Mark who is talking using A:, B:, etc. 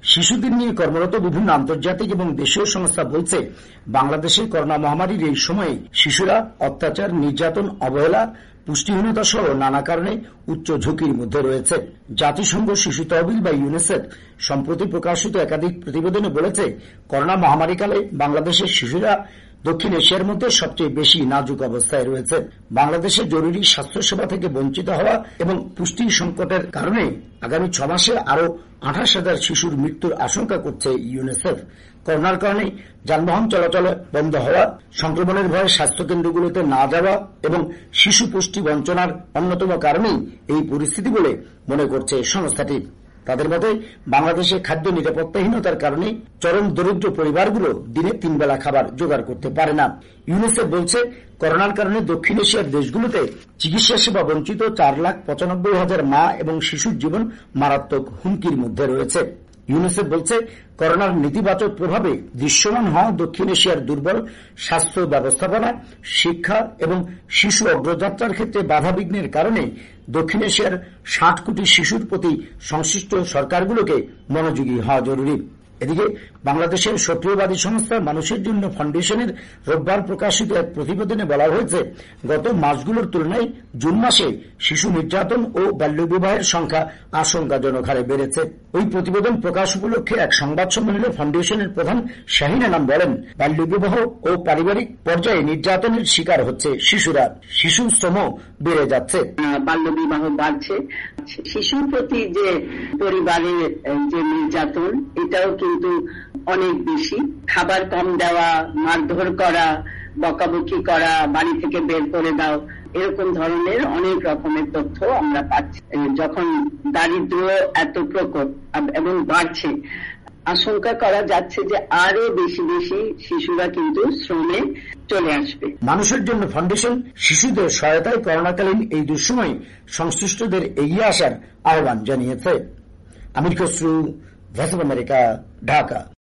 A: শিশুদের নিয়ে কর্মরত বিভিন্ন আন্তর্জাতিক এবং দেশীয় সংস্থা বলছে, বাংলাদেশে করোনা মহামারীর এই সময়ে শিশুরা অত্যাচার, নির্যাতন, অবহেলা, পুষ্টিহীনতা সহ নানা কারণে উচ্চ ঝুঁকির মধ্যে রয়েছে। জাতিসংঘ শিশু তহবিল বা ইউনিসেফ সম্প্রতি প্রকাশিত একাধিক প্রতিবেদনে বলেছে, করোনা মহামারীকালে বাংলাদেশের শিশুরা দক্ষিণ এশিয়ার মধ্যে সবচেয়ে বেশি নাজুক অবস্থায় রয়েছে। বাংলাদেশে জরুরি স্বাস্থ্যসেবা থেকে বঞ্চিত হওয়া এবং পুষ্টি সংকটের কারণে আগামী 6 মাসে আরও 28,000 শিশুর মৃত্যুর আশঙ্কা করছে ইউনিসেফ। করোনার কারণে যানবাহন চলাচল বন্ধ হওয়া, সংক্রমণের ভয়ে স্বাস্থ্যকেন্দ্রগুলোতে না যাওয়া এবং শিশু পুষ্টি বঞ্চনার অন্যতম কারণেই এই পরিস্থিতি বলে মনে করছে সংস্থাটি। তাদের মতে, বাংলাদেশে খাদ্য নিরাপত্তাহীনতার কারণে চরম দরিদ্র পরিবারগুলো দিনে 3 বেলা খাবার জোগাড় করতে পারে না। ইউনিসেফ বলছে, করোনার কারণে দক্ষিণ এশিয়ার দেশগুলোতে চিকিৎসা সেবা বঞ্চিত 4,95,000 মা এবং শিশুর জীবন মারাত্মক হুমকির মধ্যে রয়েছে। ইউনিসেফ বলছে, করোনার নেতিবাচক প্রভাবে দৃশ্যমান হওয়া দক্ষিণ এশিয়ার দুর্বল স্বাস্থ্য ব্যবস্থাপনা, শিক্ষা এবং শিশু অগ্রযাত্রার ক্ষেত্রে বাধাবিঘ্নের কারণে দক্ষিণ এশিয়ার 60 কোটি শিশুর প্রতি সংশ্লিষ্ট সরকারগুলোকে মনোযোগী হওয়া জরুরি। এদিকে বাংলাদেশের সক্রিয়বাদী সংস্থা মানুষের জন্য ফাউন্ডেশনের রোববার প্রকাশিত এক প্রতিবেদনে বলা হয়েছে, গত মাসগুলোর তুলনায় জুন মাসে শিশু নির্যাতন ও বাল্যবিবাহের সংখ্যা আশঙ্কাজনক হারে বেড়েছে। ওই প্রতিবেদন প্রকাশ উপলক্ষে এক সংবাদ সম্মেলনে ফাউন্ডেশনের প্রধান শাহিন আনাম বলেন, বাল্যবিবাহ ও পারিবারিক পর্যায়ে নির্যাতনের শিকার হচ্ছে শিশুরা, শিশু শ্রম বেড়ে যাচ্ছে,
B: বাল্যবিবাহ বাড়ছে, শিশুর প্রতি যে পরিবারের যে নির্যাতন এটাও কিন্তু অনেক বেশি। খাবার কম দেওয়া, মারধর করা, বকাবকি করা, বাড়ি থেকে বের করে দাও, এরকম ধরনের অনেক রকমের তথ্য আমরা পাচ্ছি। যখন দারিদ্র এত প্রকোপ এবং বাড়ছে, আশঙ্কা করা যাচ্ছে যে আরো বেশি বেশি শিশুরা কিন্তু শ্রমে চলে আসবে।
A: মানুষের জন্য ফাউন্ডেশন শিশুদের সহায়তায় করোনাকালীন এই দুঃসময়ে সংশ্লিষ্টদের এগিয়ে আসার আহ্বান জানিয়েছে। Amir Khasru, voice of America, Dhaka.